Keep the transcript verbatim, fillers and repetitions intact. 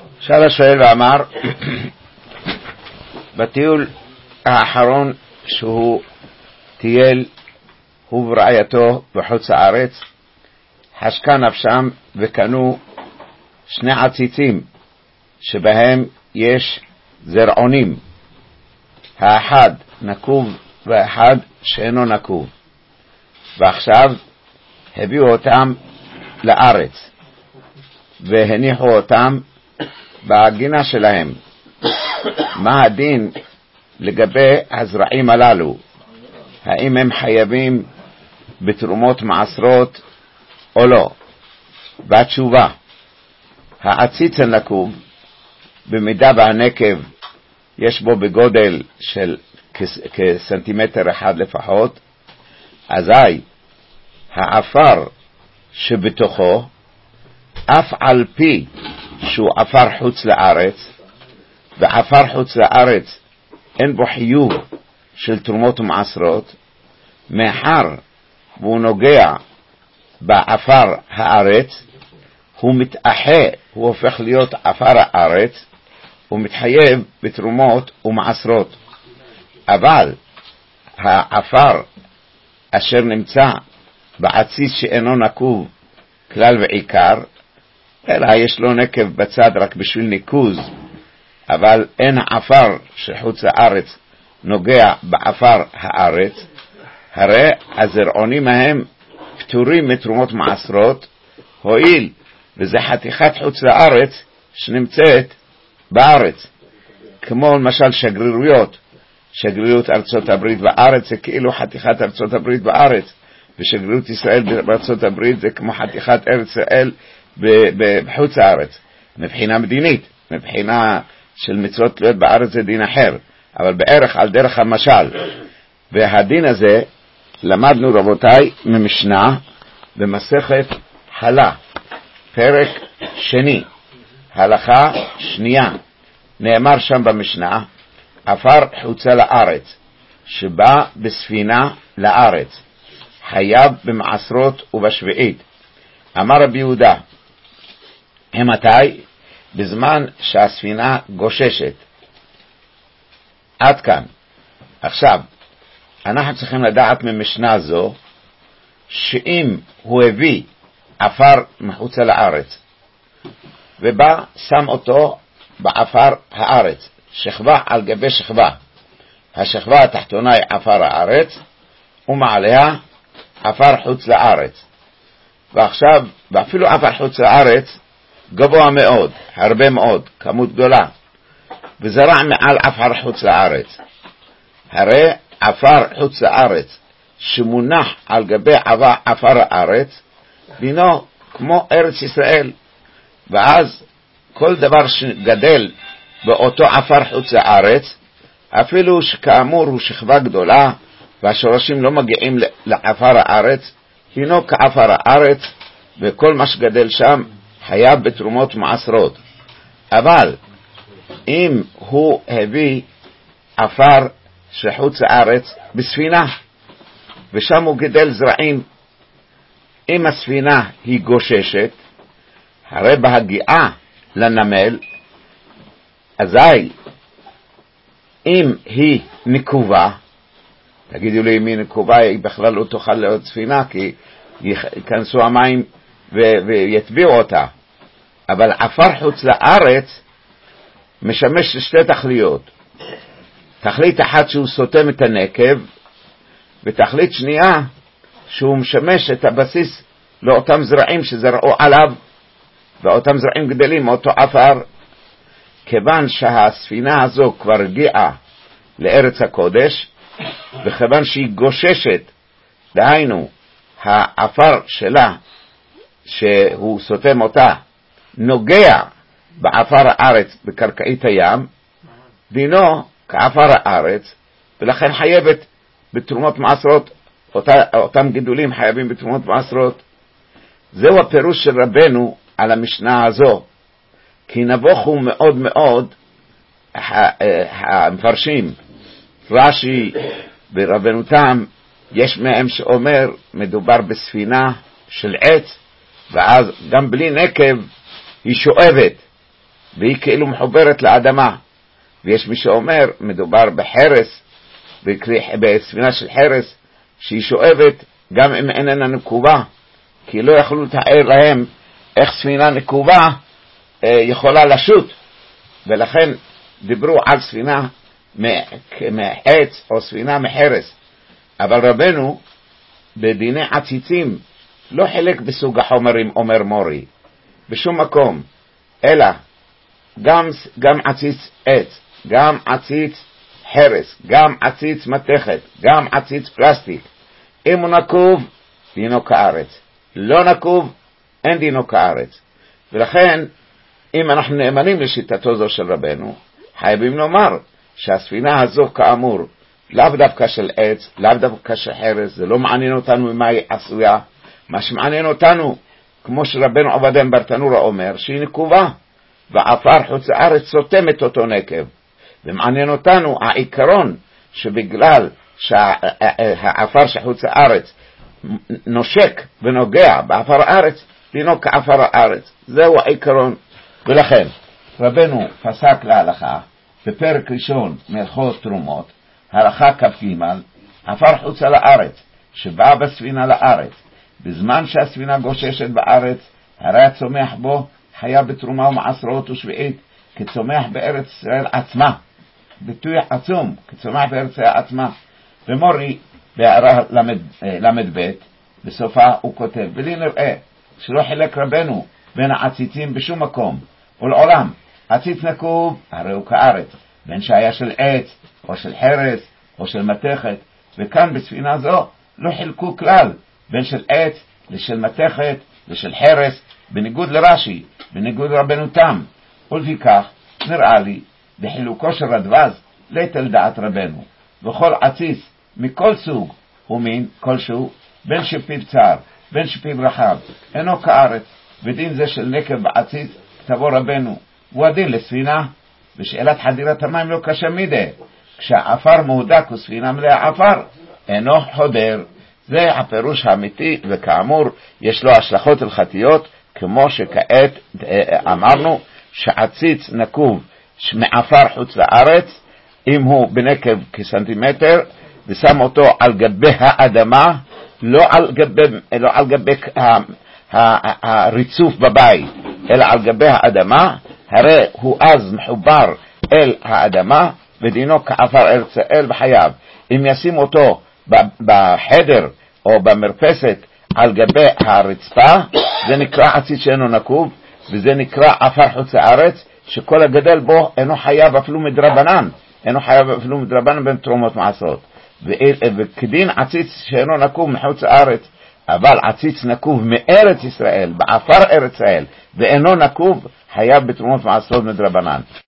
שאל השואל ואמר, בטיול האחרון שהוא טייל, הוא ורעייתו בחוץ הארץ, חשקה נפשם וקנו שני עציצים שבהם יש זרעונים, האחד נקוב והאחד שאינו נקוב, ועכשיו הביאו אותם לארץ והניחו אותם בגינה שלהם. מה הדין לגבי הזרעים הללו? האם הם חייבים בתרומות מעשרות או לא? והתשובה, העציץ הנקוב, במידה והנקב יש בו בגודל של כסנטימטר אחד לפחות, אזי העפר שבתוכו, אף על פי שהוא עפר חוץ לארץ, ועפר חוץ לארץ אין בו חיוב של תרומות ומעשרות, מאחר והוא נוגע בעפר הארץ, הוא מתאחה, הוא הופך להיות עפר הארץ, הוא מתחייב בתרומות ומעשרות. אבל העפר אשר נמצא בעציץ שאינו נקוב כלל ועיקר, אלא יש לו נקב בצד רק בשביל ניקוז, אבל אין העפר שחוץ הארץ נוגע בעפר הארץ, הרי הזרעונים ההם פטורים מתרומות מעשרות, הועיל וזה חתיכת חוץ לארץ שנמצאת בארץ, כמו למשל שגרירויות, שגרירות ארצות הברית בארץ זה כאילו חתיכת ארצות הברית בארץ, ושגרירות ישראל בארצות הברית זה כמו חתיכת ארץ ישראל בחוץ הארץ. מבחינה מדינית, מבחינה של מצוות תלויות בארץ זה דין אחר, אבל בערך על דרך המשל. והדין הזה למדנו רבותיי ממשנה במסכת חלה, פרק שני, הלכה שנייה. נאמר שם במשנה, עפר חוצה לארץ שבא בספינה לארץ חייב במעשרות ובשביעית. אמר רבי יהודה, מתי? בזמן שהספינה גוששת. עד כאן. עכשיו אנחנו צריכים לדעת ממשנה זו שאם הוא הביא עפר מחוצה לארץ ובא שם אותו בעפר הארץ, שכבה על גבי שכבה, השכבה התחתונה היא עפר הארץ ומעליה עפר חוץ לארץ, ועכשיו ואפילו עפר חוץ לארץ גבוה מאוד, הרבה מאוד, כמות גדולה, וזרע מעל עפר חוץ לארץ, הרי עפר חוץ לארץ שמונח על גבי עפר הארץ דינו כמו ארץ ישראל, ואז כל דבר שגדל באותו עפר חוץ לארץ, אפילו שכאמור הוא שכבה גדולה והשורשים לא מגיעים לעפר הארץ, הינו כעפר הארץ, וכל מה שגדל שם חייב בתרומות מעשרות. אבל אם הוא הביא עפר שחוץ לארץ בספינה ושם הוא גדל זרעים, אם הספינה היא גוששת, הרי בהגיעה לנמל, אזי אם היא נקובה, תגידו לי אם היא נקובה, היא בכלל לא תוכל להיות ספינה, כי יכנסו המים ו- ויטביעו אותה. אבל עפר חוץ לארץ משמש לשתי תכליות. תכלית אחת שהוא סותם את הנקב, ותכלית שנייה שהוא משמש את הבסיס לאותם זרעים שזרעו עליו, ואותם זרעים גדלים מאותו עפר. כיוון שהספינה הזו כבר הגיעה לארץ הקודש, וכיוון שהיא גוששת, דהיינו העפר שלה שהוא סותם אותה נוגע בעפר הארץ בקרקעית הים, דינו כעפר הארץ, ולכן חייבת בתרומות מעשרות, אותה, אותם גידולים חייבים בתרומות מעשרות. זהו הפירוש של רבנו על המשנה הזו, כי נבוכו מאוד מאוד המפרשים, רש"י ורבנו תם, יש מהם שאומר מדובר בספינה של עץ, ואז גם בלי נקב היא שואבת, והיא כאילו מחוברת לאדמה. ויש מי שאומר, מדובר בחרס, בספינה של חרס, שהיא שואבת גם אם איננה נקובה, כי לא יכלו לתאר להם איך ספינה נקובה אה, יכולה לשוט, ולכן דיברו על ספינה מחץ או ספינה מחרס. אבל רבנו בדיני עציצים לא חלק בסוג החומרים, אומר מורי, בשום מקום, אלא גם, גם עציץ עץ, גם עציץ חרס, גם עציץ מתכת, גם עציץ פלסטיק, אם הוא נקוב, דינו כארץ, לא נקוב, אין דינו כארץ. ולכן, אם אנחנו נאמנים לשיטתו זו של רבנו, חייבים לומר שהספינה הזו כאמור, לאו דווקא של עץ, לאו דווקא של חרס, זה לא מעניין אותנו ממה היא עשויה, מה שמעניין אותנו, כמו שרבנו עובדיה ברטנורה אומר, שהיא נקובה, ועפר חוץ הארץ סותמת אותו נקב. ומעניין אותנו העיקרון שבגלל שהעפר שחוץ הארץ נושק ונוגע בעפר הארץ, דינו כעפר הארץ. זהו העיקרון. ולכן רבנו פסק להלכה בפרק ראשון מהלכות תרומות, הלכה כ"ג, עפר חוץ לארץ שבאה בספינה לארץ, בזמן שהספינה גוששת בארץ, הרי הצומח בו חיה בתרומה ומעשרות ושביעית, כצומח בארץ ישראל עצמה. ביטוי עצום, כצומח בארץ ישראל עצמה. ומורי בהערה למד ב' בסופה הוא כותב, ולי נראה שלא חילק רבנו בין העציצים בשום מקום, ולעולם עציץ נקוב הרי הוא כארץ, בין שהיה של עץ או של חרס או של מתכת, וכאן בספינה זו לא חילקו כלל בין של עץ לשל מתכת לשל חרס, בניגוד לרש"י, בניגוד לרבנו תם. ולפיכך נראה לי בחילוקו של רדב"ז ליטל דעת רבנו, וכל עציץ מכל סוג ומין כלשהו, בין שפיו צר בין שפיו רחב, אינו כארץ, ודין זה של נקב בעציץ כתבו רבנו הוא הדין לספינה. ושאלת חדירת המים לא קשה מדי, כשהעפר מהודק וספינה מלאה עפר אינו חודר. זה הפירוש האמיתי, וכאמור יש לו השלכות הלכתיות, כמו שכעת אמרנו שעציץ נקוב מעפר חוץ לארץ, אם הוא בנקב כסנטימטר, ושם אותו על גבי האדמה, לא על גבי, לא על גבי הריצוף בבית, אלא על גבי האדמה, הרי הוא אז מחובר אל האדמה, ודינו כעפר ארץ ישראל בחייו. אם ישים אותו בחדר או במרפסת על גבי הרצפה, זה נקרא עציץ שאינו נקוב, וזה נקרא עפר חוץ הארץ, שכל הגדל בו אינו חייב אפילו מדרבנן, אינו חייב אפילו מדרבנן בין תרומות מעשרות. וכדין עציץ שאינו נקוב מחוץ הארץ, אבל עציץ נקוב מארץ ישראל, בעפר ארץ ישראל, ואינו נקוב, חייב בתרומות מעשרות מדרבנן.